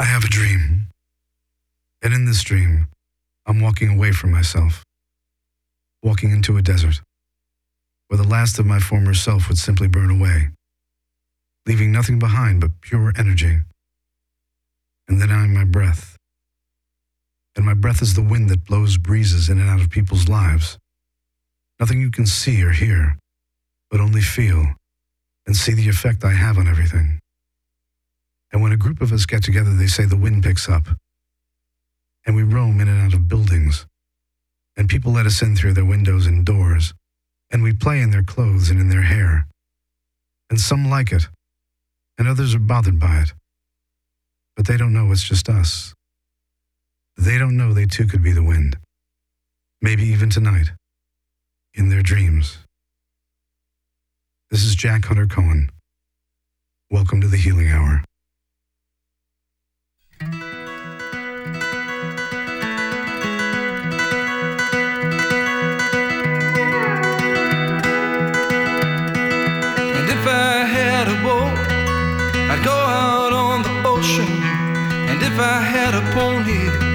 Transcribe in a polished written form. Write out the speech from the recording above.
I have a dream. And in this dream, I'm walking away from myself, walking into a desert, where the last of my former self would simply burn away, leaving nothing behind but pure energy. And then I'm my breath. And my breath is the wind that blows breezes in and out of people's lives. Nothing you can see or hear, but only feel and see the effect I have on everything. And when a group of us get together, they say the wind picks up. And we roam in and out of buildings. And people let us in through their windows and doors. And we play in their clothes and in their hair. And some like it, and others are bothered by it. But they don't know it's just us. They don't know they too could be the wind. Maybe even tonight, in their dreams. This is Jack Hunter Cohen. Welcome to the Healing Hour. And if I had a boat, I'd go out on the ocean. And if I had a pony,